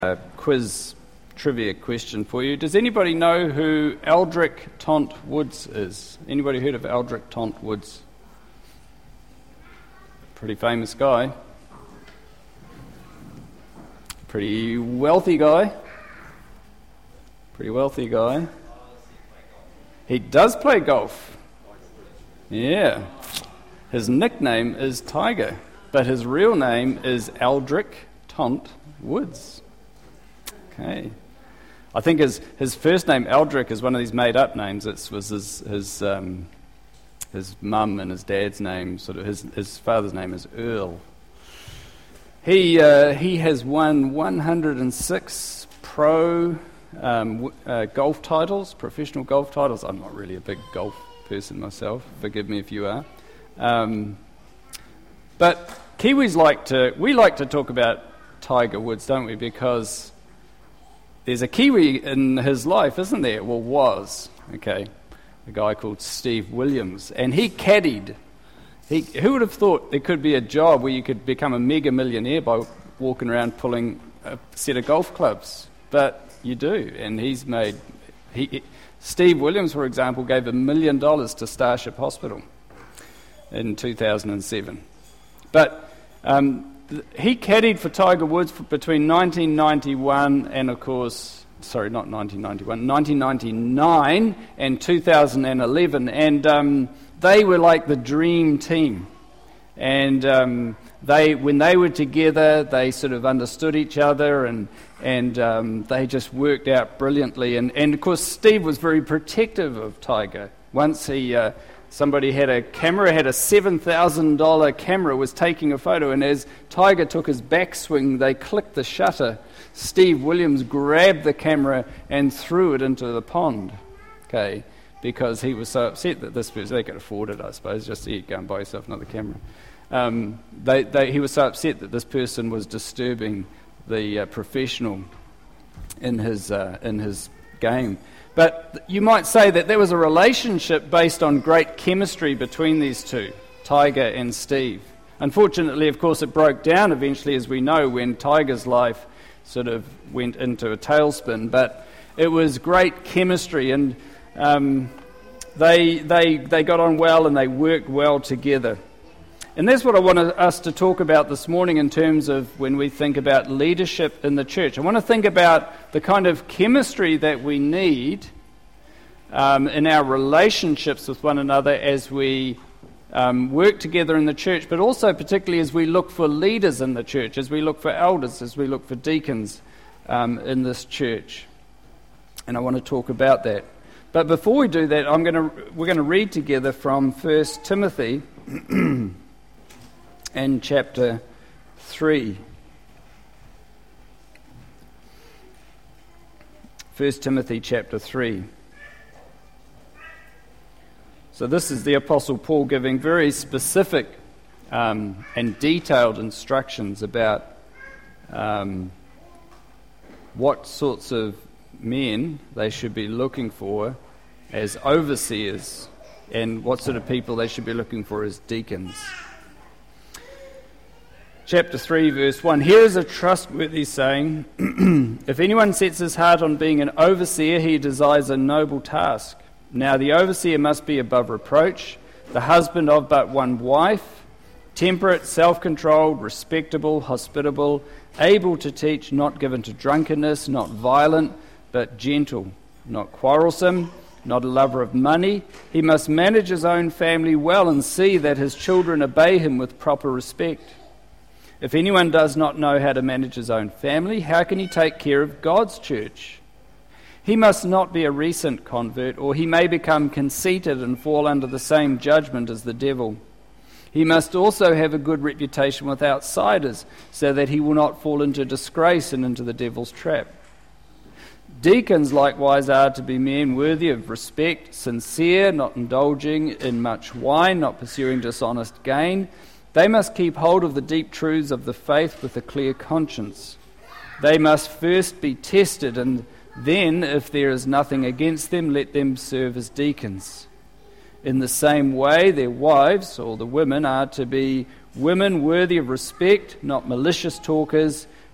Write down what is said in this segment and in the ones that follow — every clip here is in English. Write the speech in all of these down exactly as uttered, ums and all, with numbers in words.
A quiz trivia question for you. Does anybody know who Eldrick Tont Woods is? Anybody heard of Eldrick Tont Woods? Pretty famous guy. Pretty wealthy guy. Pretty wealthy guy. He does play golf. Yeah. His nickname is Tiger, but his real name is Eldrick Tont Woods. Okay. I think his his first name, Eldrick, is one of these made-up names. It was his his um, his mum and his dad's name. Sort of his his father's name is Earl. He uh, he has won one hundred six pro um, uh, golf titles, professional golf titles. I'm not really a big golf person myself. Forgive me if you are. Um, but Kiwis like to we like to talk about Tiger Woods, don't we? Because there's a Kiwi in his life, isn't there? Well, was, okay, a guy called Steve Williams, and he caddied. He, who would have thought there could be a job where you could become a mega millionaire by walking around pulling a set of golf clubs? But you do, and he's made... He, Steve Williams, for example, gave a million dollars to Starship Hospital in two thousand seven. But... Um, He caddied for Tiger Woods for between nineteen ninety-one and, of course, sorry, not nineteen ninety-one, nineteen ninety-nine and two thousand eleven, and um, they were like the dream team. And um, they, when they were together, they sort of understood each other, and and um, they just worked out brilliantly. And, and of course, Steve was very protective of Tiger. Once he uh, Somebody had a camera, had a seven thousand dollars camera, was taking a photo, and as Tiger took his backswing, they clicked the shutter. Steve Williams grabbed the camera and threw it into the pond, okay, because he was so upset that this person, they could afford it, I suppose, just so you go and buy yourself another camera. Um, they, they, he was so upset that this person was disturbing the uh, professional in his uh, in his game. But you might say that there was a relationship based on great chemistry between these two, Tiger and Steve. Unfortunately, of course, it broke down eventually, as we know, when Tiger's life sort of went into a tailspin. But it was great chemistry, and um, they they they got on well and they worked well together. And that's what I want us to talk about this morning in terms of when we think about leadership in the church. I want to think about the kind of chemistry that we need um, in our relationships with one another as we um, work together in the church, but also particularly as we look for leaders in the church, as we look for elders, as we look for deacons um, in this church. And I want to talk about that. But before we do that, I'm going to we're going to read together from First Timothy and chapter three. First Timothy chapter three. So this is the Apostle Paul giving very specific um, and detailed instructions about um, what sorts of men they should be looking for as overseers and what sort of people they should be looking for as deacons. Chapter three, verse one. Here is a trustworthy saying, if anyone sets his heart on being an overseer, he desires a noble task. Now the overseer must be above reproach, the husband of but one wife, temperate, self-controlled, respectable, hospitable, able to teach, not given to drunkenness, not violent, but gentle, not quarrelsome, not a lover of money. He must manage his own family well and see that his children obey him with proper respect. If anyone does not know how to manage his own family, how can he take care of God's church? He must not be a recent convert, or he may become conceited and fall under the same judgment as the devil. He must also have a good reputation with outsiders, so that he will not fall into disgrace and into the devil's trap. Deacons likewise are to be men worthy of respect, sincere, not indulging in much wine, not pursuing dishonest gain. They must keep hold of the deep truths of the faith with a clear conscience. They must first be tested, and then, if there is nothing against them, let them serve as deacons. In the same way, their wives, or the women, are to be women worthy of respect, not malicious talkers,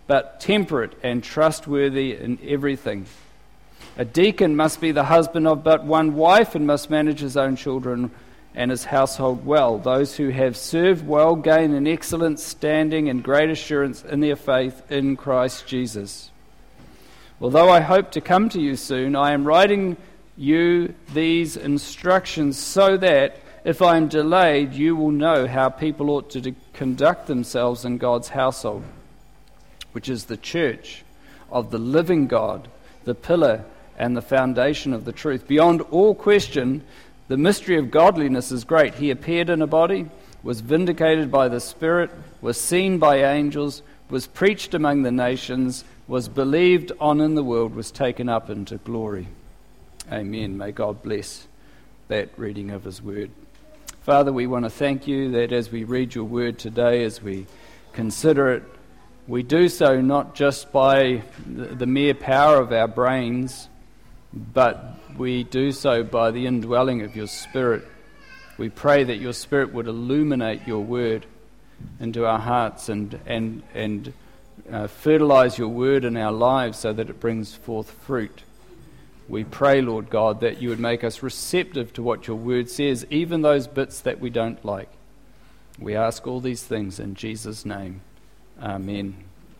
but temperate and trustworthy in everything. A deacon must be the husband of but one wife and must manage his own children and his household well. Those who have served well gain an excellent standing and great assurance in their faith in Christ Jesus. Although I hope to come to you soon, I am writing you these instructions so that if I am delayed, you will know how people ought to conduct themselves in God's household, which is the church of the living God, the pillar and the foundation of the truth. Beyond all question, the mystery of godliness is great. He appeared in a body, was vindicated by the Spirit, was seen by angels, was preached among the nations, was believed on in the world, was taken up into glory. Amen. May God bless that reading of his word. Father, we want to thank you that as we read your word today, as we consider it, we do so not just by the mere power of our brains, but we do so by the indwelling of your Spirit. We pray that your Spirit would illuminate your word into our hearts and and and uh, fertilize your word in our lives so that it brings forth fruit. We pray, Lord God, that you would make us receptive to what your word says, even those bits that we don't like. We ask all these things in Jesus' name. Amen.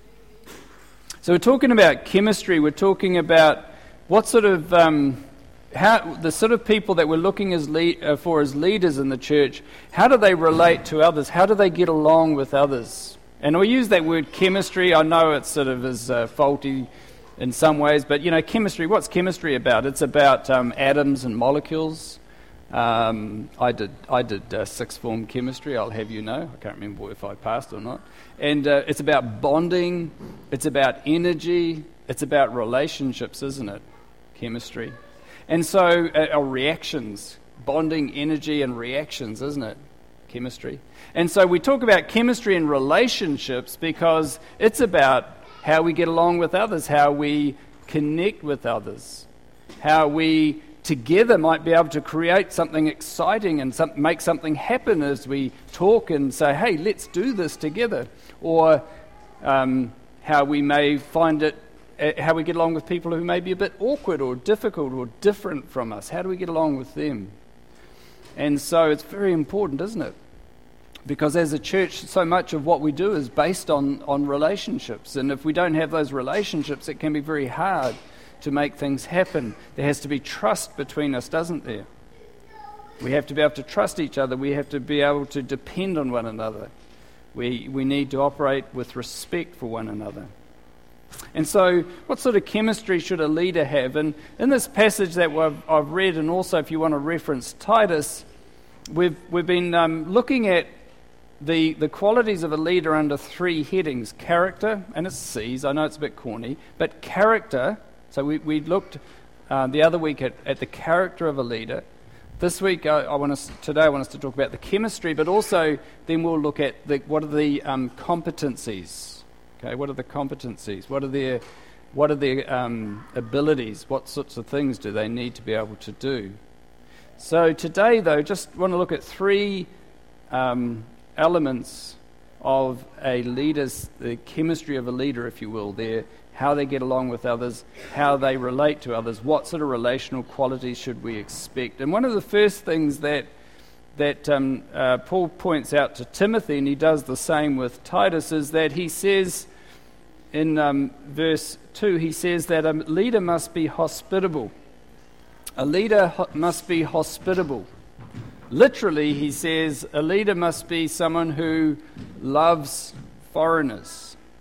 So we're talking about chemistry. We're talking about what sort of, um, how the sort of people that we're looking as lead, uh, for as leaders in the church, how do they relate to others? How do they get along with others? And we use that word chemistry. I know it sort of is uh, faulty in some ways, but you know, chemistry, what's chemistry about? It's about um, atoms and molecules. Um, I did I did uh, sixth form chemistry, I'll have you know. I can't remember if I passed or not. And uh, it's about bonding, it's about energy, it's about relationships, isn't it? Chemistry. And so, uh, our reactions, bonding, energy, and reactions, isn't it? Chemistry. And so we talk about chemistry and relationships because it's about how we get along with others, how we connect with others, how we together might be able to create something exciting and some, make something happen as we talk and say, hey, let's do this together. Or um, how we may find it, uh, how we get along with people who may be a bit awkward or difficult or different from us. How do we get along with them? And so it's very important, isn't it? Because as a church, so much of what we do is based on, on relationships. And if we don't have those relationships, it can be very hard to make things happen. There has to be trust between us, doesn't there? We have to be able to trust each other. We have to be able to depend on one another. We we need to operate with respect for one another. And so, what sort of chemistry should a leader have? And in this passage that I've, I've read, and also if you want to reference Titus, we've we've been um, looking at the the qualities of a leader under three headings: character, and it's C's. I know it's a bit corny, but character. So we we looked uh, the other week at, at the character of a leader. This week, I, I want us today I want us to talk about the chemistry, but also then we'll look at the, what are the um, competencies. Okay, what are the competencies? What are their what are their um, abilities? What sorts of things do they need to be able to do? So today, though, just want to look at three um, elements of a leader's, the chemistry of a leader, if you will. Their how they get along with others, how they relate to others, what sort of relational qualities should we expect. And one of the first things that that um, uh, Paul points out to Timothy, and he does the same with Titus, is that he says in um, verse two, he says that a leader must be hospitable. A leader ho- must be hospitable. Literally, he says, a leader must be someone who loves foreigners.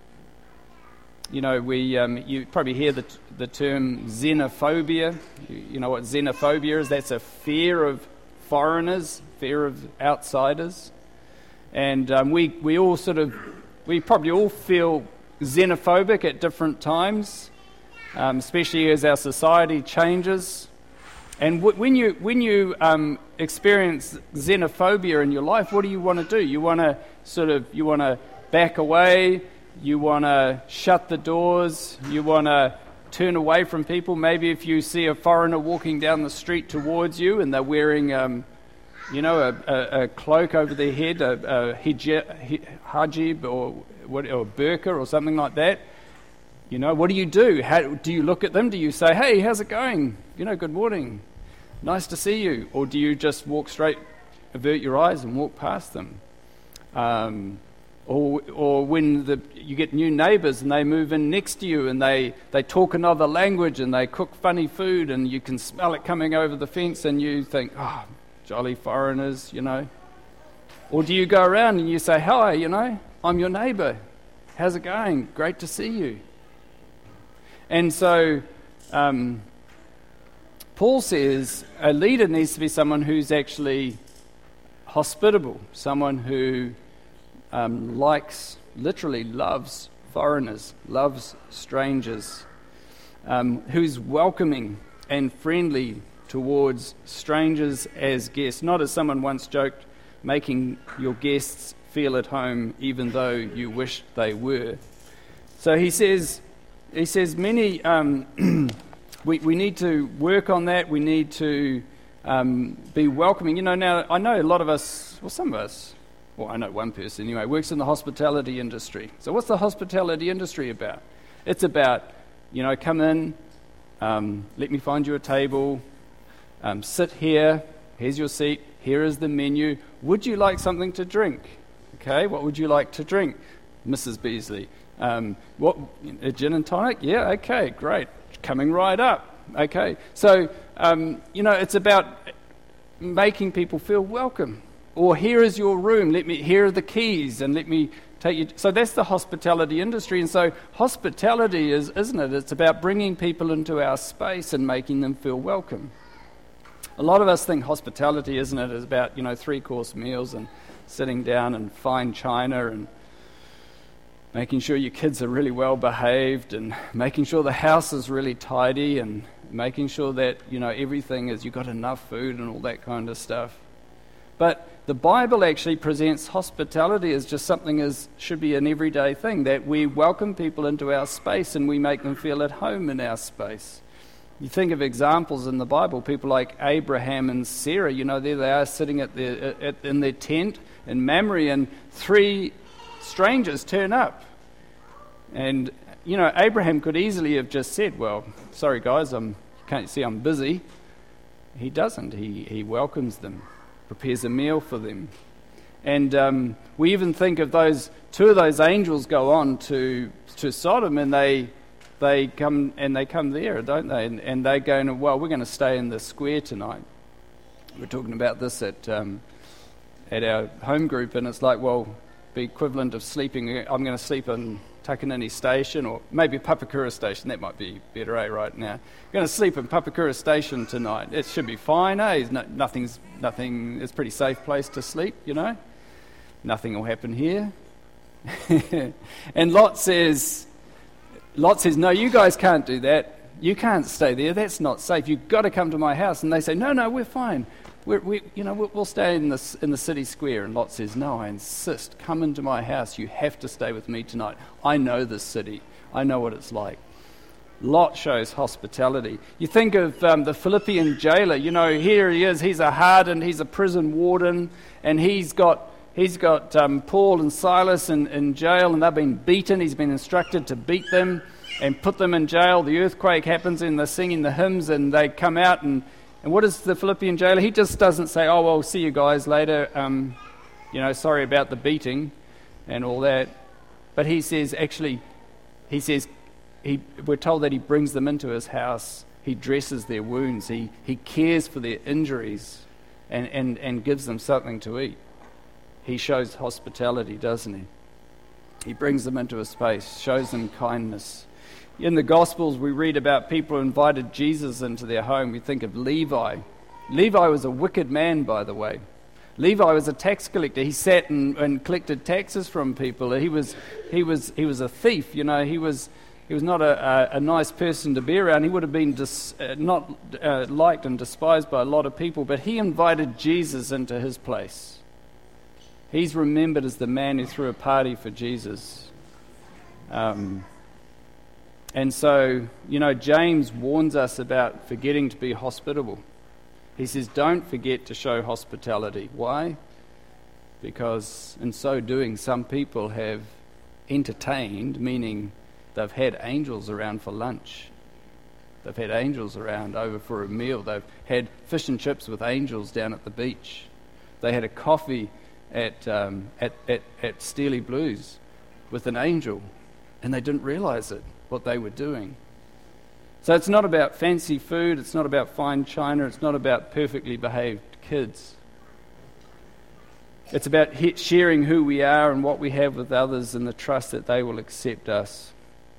You know, we um, you probably hear the t- the term xenophobia. You, you know what xenophobia is? That's a fear of foreigners, fear of outsiders. And um, we we all sort of, we probably all feel xenophobic at different times, um, especially as our society changes. And w- when you when you um, experience xenophobia in your life, what do you want to do? You want to sort of you want to back away. You want to shut the doors. You want to turn away from people. Maybe if you see a foreigner walking down the street towards you and they're wearing, um, you know, a, a, a cloak over their head, a, a hijab, hijab or what, or burqa or something like that, You know, what do you do? How, do you look at them? Do you say, hey, how's it going? You know, good morning. Nice to see you. Or do you just walk straight, avert your eyes and walk past them? Um, or or when the, you get new neighbours and they move in next to you and they, they talk another language and they cook funny food and you can smell it coming over the fence and you think, oh, jolly foreigners, you know. Or do you go around and you say, hi, you know, I'm your neighbour. How's it going? Great to see you. And so um, Paul says a leader needs to be someone who's actually hospitable, someone who um, likes, literally loves foreigners, loves strangers, um, who's welcoming and friendly towards strangers as guests, not as someone once joked, making your guests feel at home even though you wish they were. So he says, he says many, um, we, we need to work on that, we need to um, be welcoming. You know, now I know a lot of us, well some of us, well I know one person anyway, works in the hospitality industry. So what's the hospitality industry about? It's about, you know, come in, um, let me find you a table, um, sit here, here's your seat, here is the menu. Would you like something to drink? Okay, what would you like to drink, Missus Beasley? Um, what, a gin and tonic? Yeah, okay, great. Coming right up. Okay, so, um, you know, it's about making people feel welcome. Or here is your room, let me, here are the keys, and let me take you. So that's the hospitality industry. And so hospitality is, isn't it? It's about bringing people into our space and making them feel welcome. A lot of us think hospitality, isn't it, is about, you know, three-course meals and sitting down and fine china and making sure your kids are really well behaved and making sure the house is really tidy and making sure that, you know, everything is, you've got enough food and all that kind of stuff. But the Bible actually presents hospitality as just something as should be an everyday thing, that we welcome people into our space and we make them feel at home in our space. You think of examples in the Bible, people like Abraham and Sarah, you know, there they are sitting at their, at, in their tent in Mamre, and three strangers turn up. And, you know, Abraham could easily have just said, well, sorry guys, I'm, can't you see I'm busy? He doesn't. He, he welcomes them, prepares a meal for them. And um, we even think of those, two of those angels go on to, to Sodom, and they... They come and they come there, don't they? And, and they go, well, we're going to stay in the square tonight. We're talking about this at um, at our home group, and it's like, well, the equivalent of sleeping. I'm going to sleep in Takanini Station, or maybe Papakura Station. That might be better, eh? Right now, I'm going to sleep in Papakura Station tonight. It should be fine, eh? No, nothing's nothing. It's a pretty safe place to sleep, you know. Nothing will happen here. And Lot says. Lot says, no, you guys can't do that. You can't stay there. That's not safe. You've got to come to my house. And they say, no, no, we're fine. We're, we, you know, we'll, we'll stay in the, in the city square. And Lot says, no, I insist. Come into my house. You have to stay with me tonight. I know this city. I know what it's like. Lot shows hospitality. You think of um, the Philippian jailer. You know, here he is. He's a hardened, he's a prison warden. And he's got... He's got um, Paul and Silas in, in jail, and they've been beaten. He's been instructed to beat them and put them in jail. The earthquake happens, and they're singing the hymns, and they come out. And, and what is the Philippian jailer? He just doesn't say, oh, well, see you guys later. Um, you know, sorry about the beating and all that. But he says, actually, he says, he, we're told that he brings them into his house. He dresses their wounds. He, he cares for their injuries and, and, and gives them something to eat. He shows hospitality, doesn't he? He brings them into a space, shows them kindness. In the Gospels, we read about people who invited Jesus into their home. We think of Levi. Levi was a wicked man, by the way. Levi was a tax collector. He sat and, and collected taxes from people. He was, he was, he was a thief. You know, he was, he was not a, a, a nice person to be around. He would have been dis, uh, not uh, liked and despised by a lot of people. But he invited Jesus into his place. He's remembered as the man who threw a party for Jesus. Um, and so, you know, James warns us about forgetting to be hospitable. He says, don't forget to show hospitality. Why? Because in so doing, some people have entertained, meaning they've had angels around for lunch. They've had angels around over for a meal. They've had fish and chips with angels down at the beach. They had a coffee at um, at, at, at Steely Blues with an angel, and they didn't realize it, what they were doing. So it's not about fancy food, it's not about fine china, it's not about perfectly behaved kids. It's about he- sharing who we are and what we have with others and the trust that they will accept us.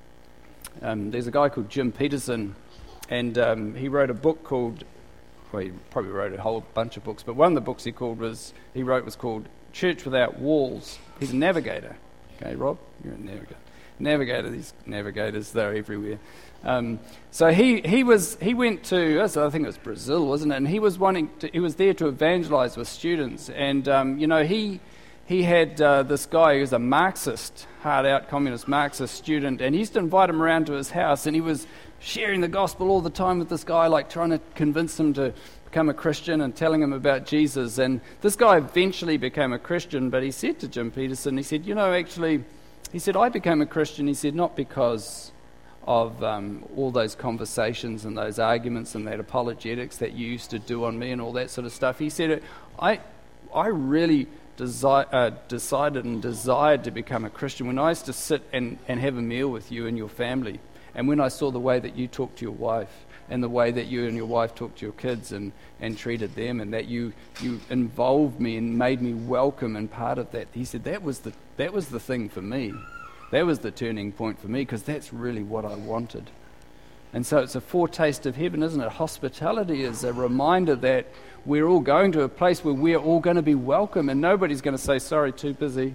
Um, there's a guy called Jim Peterson, and um, he wrote a book called, well, he probably wrote a whole bunch of books, but one of the books he called was he wrote was called Church Without Walls. He's a navigator. Okay, Rob, you're a navigator. Navigator, these navigators, they're everywhere. Um, so he, he was he went to, I think it was Brazil, wasn't it? And he was wanting to, he was there to evangelize with students, and um, you know he he had uh, this guy who was a Marxist, hard out communist Marxist student, and he used to invite him around to his house, and he was sharing the gospel all the time with this guy, like trying to convince him to become a Christian and telling him about Jesus. And this guy eventually became a Christian, but he said to Jim Peterson, he said, you know, actually, he said, I became a Christian, he said, not because of um, all those conversations and those arguments and that apologetics that you used to do on me and all that sort of stuff. He said, I I really desi- uh, decided and desired to become a Christian when I used to sit and, and have a meal with you and your family, and when I saw the way that you talked to your wife and the way that you and your wife talked to your kids and, and treated them, and that you, you involved me and made me welcome and part of that. He said, that was the that was the thing for me. That was the turning point for me, because that's really what I wanted. And so it's a foretaste of heaven, isn't it? Hospitality is a reminder that we're all going to a place where we're all going to be welcome, and nobody's going to say, sorry, too busy.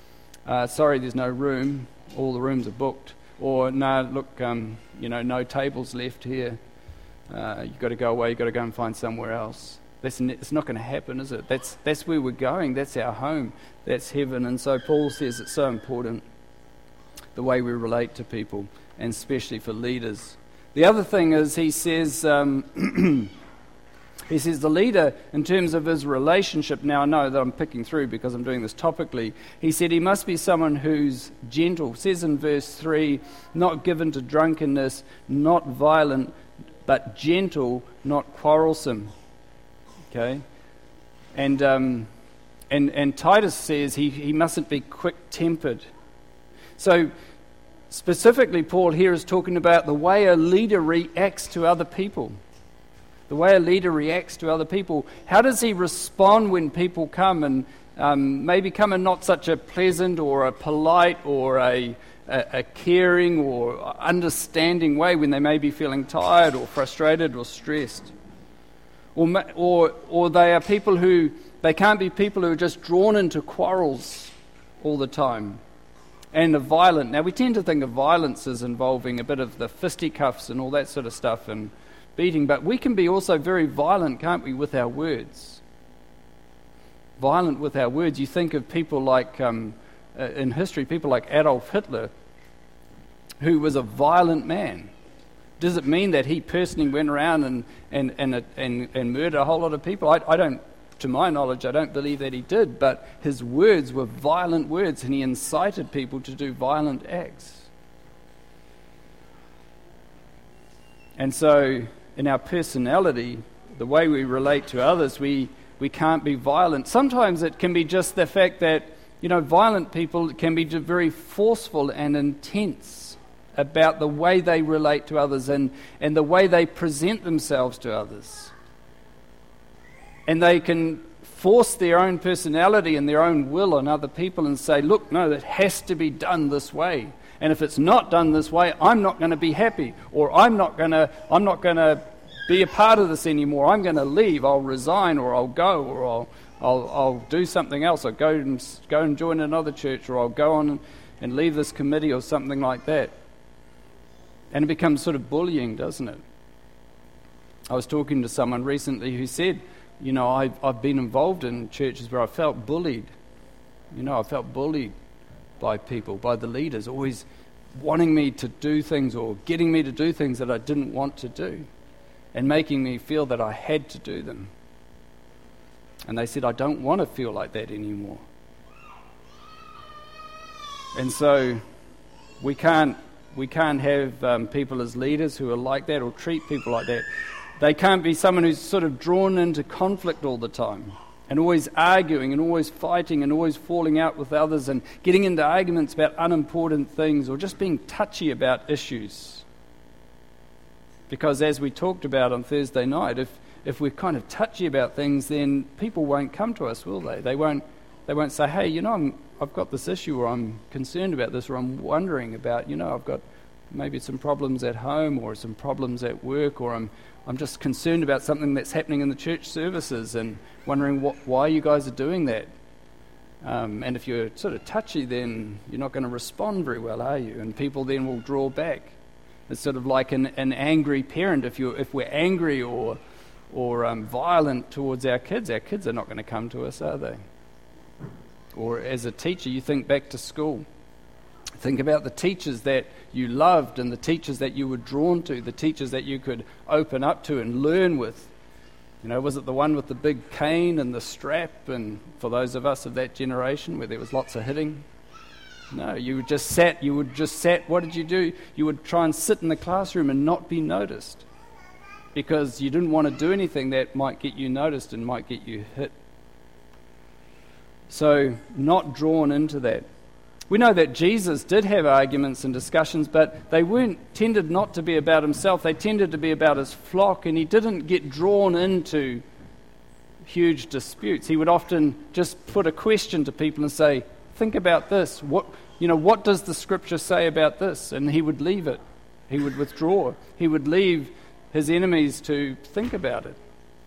Uh, sorry, there's no room. All the rooms are booked. Or, no, look, um, you know, no tables left here. Uh, you've got to go away. You've got to go and find somewhere else. That's ne- it's not going to happen, is it? That's, that's where we're going. That's our home. That's heaven. And so Paul says it's so important, the way we relate to people, and especially for leaders. The other thing is he says, um, he says the leader, in terms of his relationship, now I know that I'm picking through because I'm doing this topically, he said he must be someone who's gentle. It says in verse three, not given to drunkenness, not violent, but gentle, not quarrelsome. Okay? And um, and and Titus says he, he mustn't be quick-tempered. So, specifically, Paul here is talking about the way a leader reacts to other people. The way a leader reacts to other people. How does he respond when people come and um, maybe come in not such a pleasant or a polite or a, a, a caring or understanding way, when they may be feeling tired or frustrated or stressed? Or, or, or they are people who, they can't be people who are just drawn into quarrels all the time. And are violent. Now, we tend to think of violence as involving a bit of the fisticuffs and all that sort of stuff and beating, but we can be also very violent, can't we, with our words? Violent with our words. You think of people like, um, uh, in history, people like Adolf Hitler, who was a violent man. Does it mean that he personally went around and, and, and, and, and murdered a whole lot of people? I, I don't. To my knowledge, I don't believe that he did, but his words were violent words, and he incited people to do violent acts. And so, in our personality, the way we relate to others, we, we can't be violent. Sometimes it can be just the fact that, you know, violent people can be very forceful and intense about the way they relate to others and, and the way they present themselves to others. And they can force their own personality and their own will on other people and say, look, no, that has to be done this way. And if it's not done this way, I'm not going to be happy, or I'm not going to I'm not going to be a part of this anymore. I'm going to leave. I'll resign, or I'll go, or I'll I'll, I'll do something else. I'll go and go and join another church, or I'll go on and, and leave this committee or something like that. And it becomes sort of bullying, doesn't it? I was talking to someone recently who said, you know, I've, I've been involved in churches where I felt bullied. You know, I felt bullied by people, by the leaders, always wanting me to do things or getting me to do things that I didn't want to do and making me feel that I had to do them. And they said, I don't want to feel like that anymore. And so we can't We can't have um, people as leaders who are like that or treat people like that. They can't be someone who's sort of drawn into conflict all the time and always arguing and always fighting and always falling out with others and getting into arguments about unimportant things or just being touchy about issues. Because as we talked about on Thursday night, if if we're kind of touchy about things, then people won't come to us, will they? They won't they won't say, hey, you know, I'm, I've got this issue, or I'm concerned about this, or I'm wondering about, you know, I've got maybe some problems at home or some problems at work, or I'm I'm just concerned about something that's happening in the church services and wondering what, why you guys are doing that. Um, and if you're sort of touchy, then you're not going to respond very well, are you? And people then will draw back. It's sort of like an, an angry parent. If you if we're angry or or um, violent towards our kids, our kids are not going to come to us, are they? Or as a teacher, you think back to school. Think about the teachers that you loved and the teachers that you were drawn to, the teachers that you could open up to and learn with. You know, was it the one with the big cane and the strap, and for those of us of that generation where there was lots of hitting? No, you would just sat, you would just sat, what did you do? You would try and sit in the classroom and not be noticed because you didn't want to do anything that might get you noticed and might get you hit. So, not drawn into that. We know that Jesus did have arguments and discussions, but they weren't tended not to be about himself. They tended to be about his flock, and he didn't get drawn into huge disputes. He would often just put a question to people and say, think about this. What, you know, what does the scripture say about this? And he would leave it. He would withdraw. He would leave his enemies to think about it.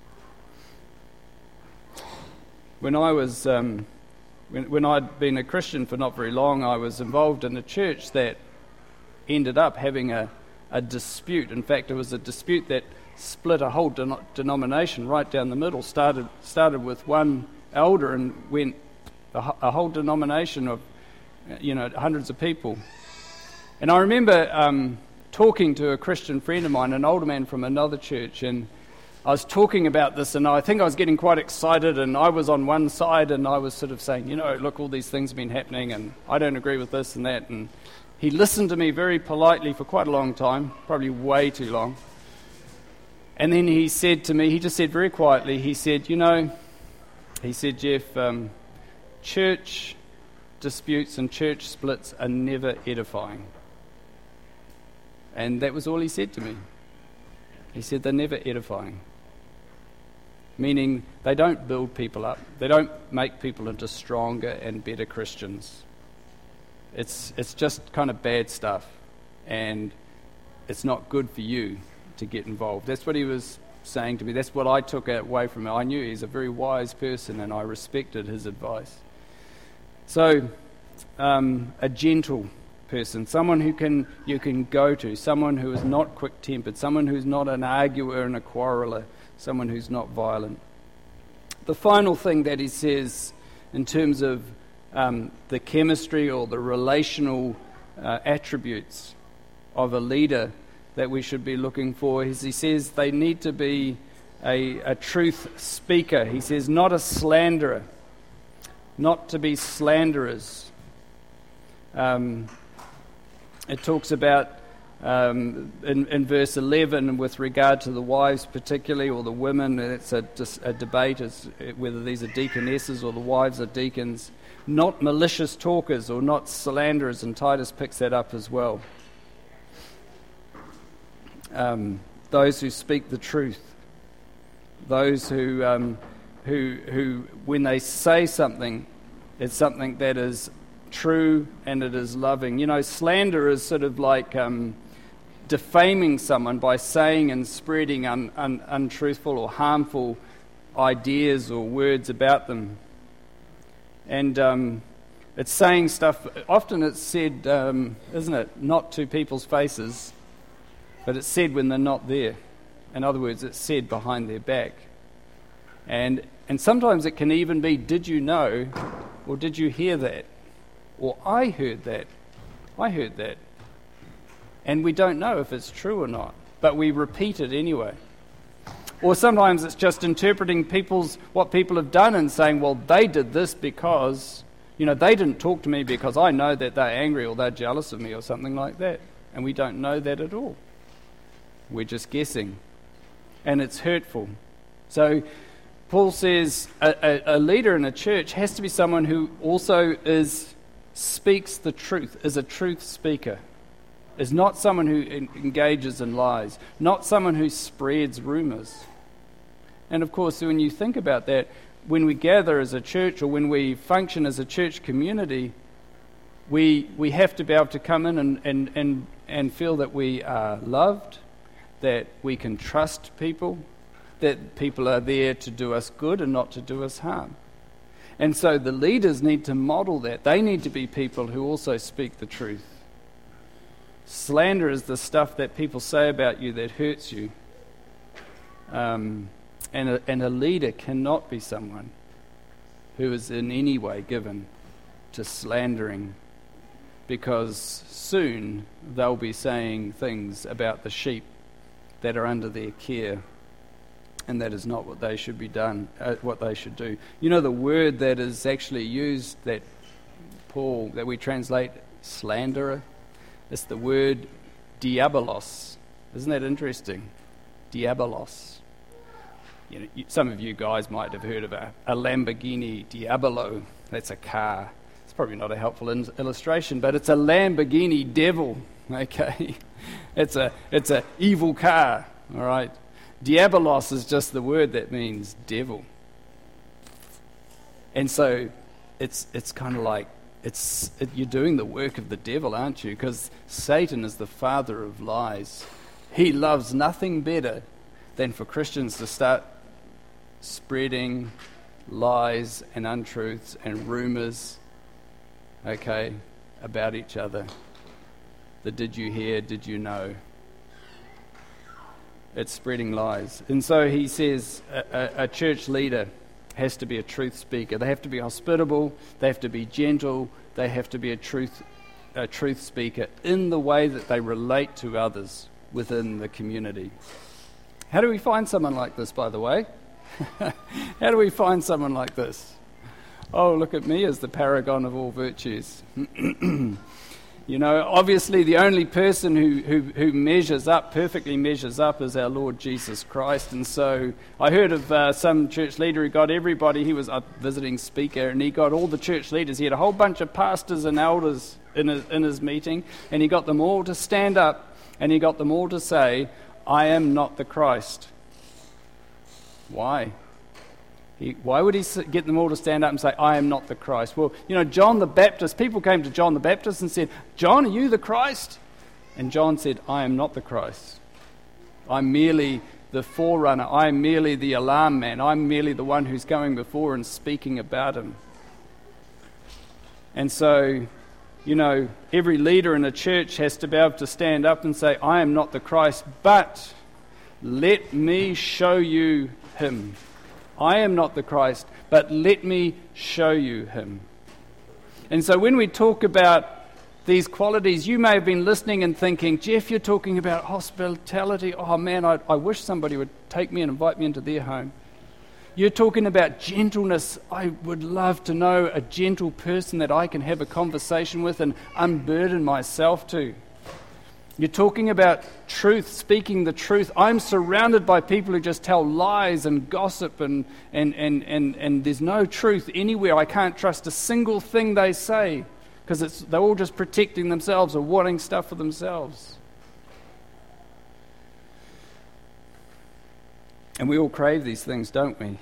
When I was... Um, When, when I'd been a Christian for not very long, I was involved in a church that ended up having a, a dispute. In fact, it was a dispute that split a whole den- denomination right down the middle. Started started with one elder and went a, a whole denomination of, you know, hundreds of people. And I remember um, talking to a Christian friend of mine, an older man from another church, and I was talking about this, and I think I was getting quite excited, and I was on one side, and I was sort of saying, you know, look, all these things have been happening, and I don't agree with this and that. And he listened to me very politely for quite a long time, probably way too long. And then he said to me, he just said very quietly, he said, you know, he said, Jeff, um, church disputes and church splits are never edifying. And that was all he said to me. He said they're never edifying. Meaning they don't build people up. They don't make people into stronger and better Christians. It's it's just kind of bad stuff, and it's not good for you to get involved. That's what he was saying to me. That's what I took away from it. I knew he's a very wise person, and I respected his advice. So, um, a gentle person, someone who can you can go to, someone who is not quick-tempered, someone who's not an arguer and a quarreller, someone who's not violent. The final thing that he says in terms of um, the chemistry or the relational uh, attributes of a leader that we should be looking for is he says they need to be a, a truth speaker. He says not a slanderer, not to be slanderers. Um, it talks about Um, in, in verse eleven, with regard to the wives particularly, or the women, it's a, a debate as whether these are deaconesses or the wives are deacons, not malicious talkers or not slanderers, and Titus picks that up as well. Um, those who speak the truth, those who, um, who, who, when they say something, it's something that is true and it is loving. You know, slander is sort of like um, defaming someone by saying and spreading un, un, untruthful or harmful ideas or words about them. And um, it's saying stuff, often it's said, um, isn't it, not to people's faces, but it's said when they're not there. In other words, it's said behind their back. And and sometimes it can even be, did you know, or did you hear that? Or I heard that. I heard that. And we don't know if it's true or not, but we repeat it anyway. Or sometimes it's just interpreting people's what people have done and saying, well, they did this because, you know, they didn't talk to me because I know that they're angry or they're jealous of me or something like that. And we don't know that at all. We're just guessing. And it's hurtful. So Paul says a, a, a leader in a church has to be someone who also is speaks the truth, is a truth speaker, is not someone who en- engages in lies, not someone who spreads rumors. And of course, when you think about that, when we gather as a church or when we function as a church community, we we have to be able to come in and, and, and, and feel that we are loved, that we can trust people, that people are there to do us good and not to do us harm. And so the leaders need to model that. They need to be people who also speak the truth. Slander is the stuff that people say about you that hurts you. Um, and, a, and a leader cannot be someone who is in any way given to slandering, because soon they'll be saying things about the sheep that are under their care, and that is not what they should be done, uh, what they should do. You know, the word that is actually used, that Paul, that we translate slanderer, it's the word diabolos. Isn't that interesting? Diabolos. You know, you, some of you guys might have heard of a, a Lamborghini Diabolo. That's a car. It's probably not a helpful in- illustration, but it's a Lamborghini devil. Okay, it's a it's a evil car. All right. Diabolos is just the word that means devil. And so it's it's kind of like it's it, you're doing the work of the devil, aren't you? Because Satan is the father of lies. He loves nothing better than for Christians to start spreading lies and untruths and rumors, okay, about each other. The did you hear, did you know? It's spreading lies. And so he says a, a, a church leader has to be a truth speaker. They have to be hospitable, they have to be gentle, they have to be a truth a truth speaker in the way that they relate to others within the community. How do we find someone like this, by the way? How do we find someone like this? Oh, look at me as the paragon of all virtues. You know, obviously the only person who, who, who measures up, perfectly measures up, is our Lord Jesus Christ. And so I heard of uh, some church leader who got everybody, he was a visiting speaker, and he got all the church leaders. He had a whole bunch of pastors and elders in his, in his meeting, and he got them all to stand up, and he got them all to say, I am not the Christ. Why? He, why would he get them all to stand up and say, I am not the Christ? Well, you know, John the Baptist, people came to John the Baptist and said, John, are you the Christ? And John said, I am not the Christ. I'm merely the forerunner. I'm merely the alarm man. I'm merely the one who's going before and speaking about him. And so, you know, every leader in a church has to be able to stand up and say, I am not the Christ, but let me show you him. I am not the Christ, but let me show you him. And so when we talk about these qualities, you may have been listening and thinking, Jeff, you're talking about hospitality. Oh man, I, I wish somebody would take me and invite me into their home. You're talking about gentleness. I would love to know a gentle person that I can have a conversation with and unburden myself to. You're talking about truth, speaking the truth. I'm surrounded by people who just tell lies and gossip, and, and, and, and, and there's no truth anywhere. I can't trust a single thing they say because it's they're all just protecting themselves or wanting stuff for themselves. And we all crave these things, don't we?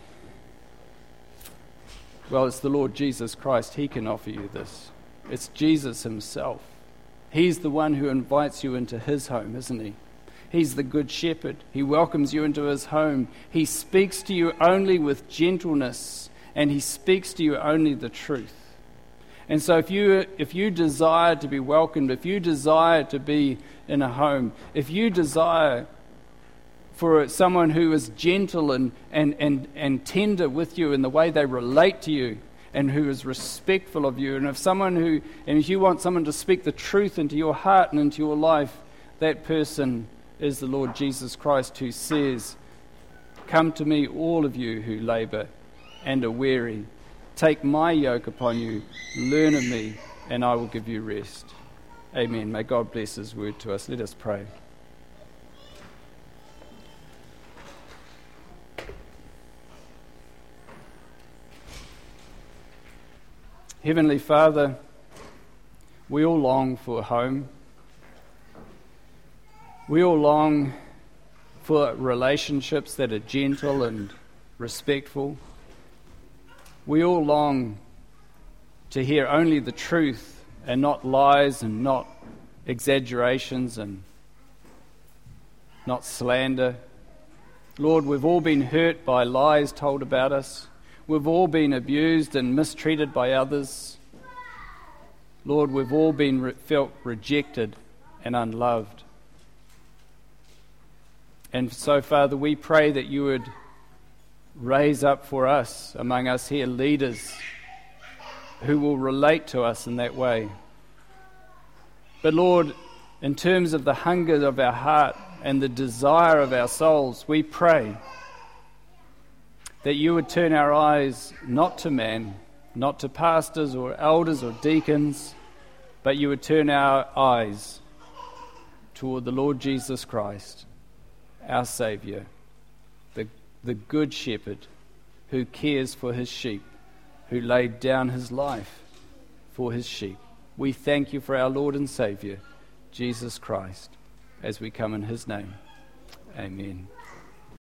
Well, it's the Lord Jesus Christ. He can offer you this. It's Jesus himself. He's the one who invites you into his home, isn't he? He's the good shepherd. He welcomes you into his home. He speaks to you only with gentleness, and he speaks to you only the truth. And so if you if you desire to be welcomed, if you desire to be in a home, if you desire for someone who is gentle and, and, and, and tender with you in the way they relate to you, and who is respectful of you, and if someone who, and if you want someone to speak the truth into your heart and into your life, that person is the Lord Jesus Christ, who says, come to me, all of you who labor and are weary. Take my yoke upon you, learn of me, and I will give you rest. Amen. May God bless his word to us. Let us pray. Heavenly Father, we all long for a home. We all long for relationships that are gentle and respectful. We all long to hear only the truth and not lies and not exaggerations and not slander. Lord, we've all been hurt by lies told about us. We've all been abused and mistreated by others. Lord, we've all been re- felt rejected and unloved. And so, Father, we pray that you would raise up for us, among us here, leaders who will relate to us in that way. But Lord, in terms of the hunger of our heart and the desire of our souls, we pray that you would turn our eyes not to man, not to pastors or elders or deacons, but you would turn our eyes toward the Lord Jesus Christ, our Saviour, the, the Good Shepherd who cares for his sheep, who laid down his life for his sheep. We thank you for our Lord and Saviour, Jesus Christ, as we come in his name. Amen.